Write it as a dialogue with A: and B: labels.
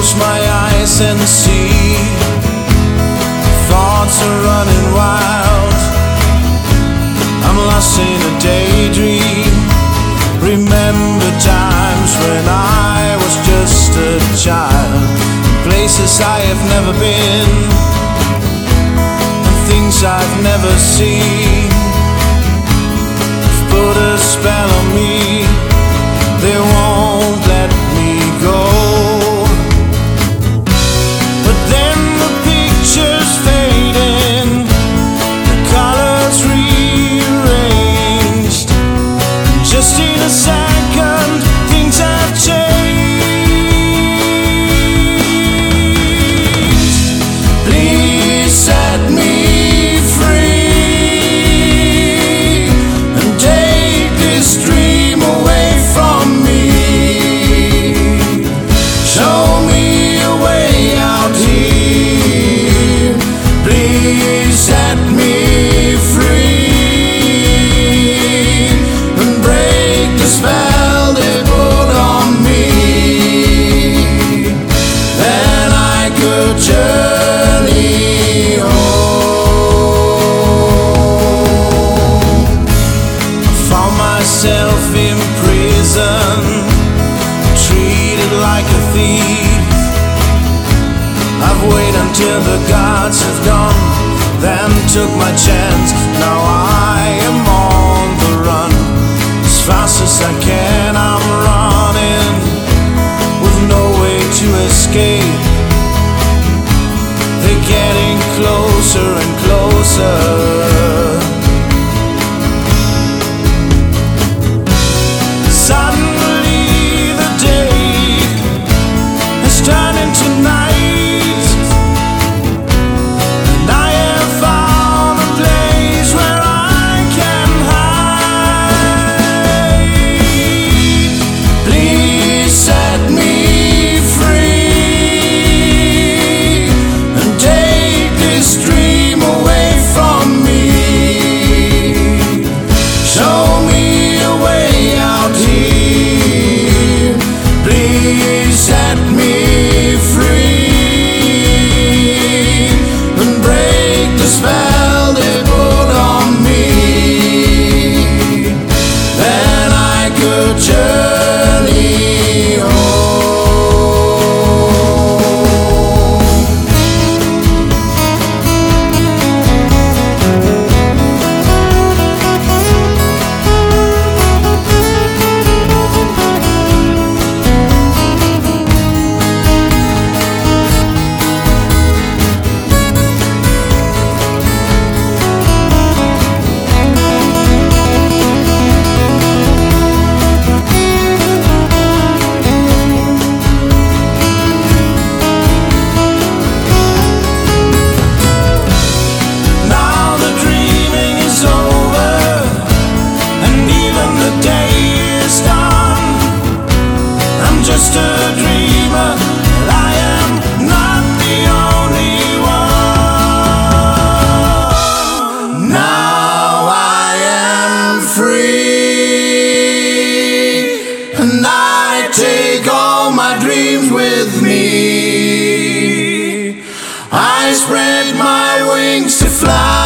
A: close my eyes and see thoughts are running wild. I'm lost in a daydream. Remember times when I was just a child, places I have never been, and things I've never seen. Put a spell on me, they won't let me go. But then the pictures fading, the colors rearranged. Just in a second, things have changed. Please set me free and take this dream away from me. Show me a way out here. Please set me free and break the spell they put on me. Then I could journey home. I found myself in prison, treated like a thief. I've waited until the gods have gone, then took my chance. Now I am on the run. As fast as I can, I'm running with no way to escape. They're getting closer and closer. Suddenly the day has turned into night, and I have found a place where I can hide. Please set me free and take this dream away from me. Show me a way out here. Please set me free and break the spell they put on me. Then I could journey home. Now the dreaming is over, and even the day is done. I'm just a dreamer, but I am not the only one. Now I am free, and I take all my dreams with me. I spread my wings to fly.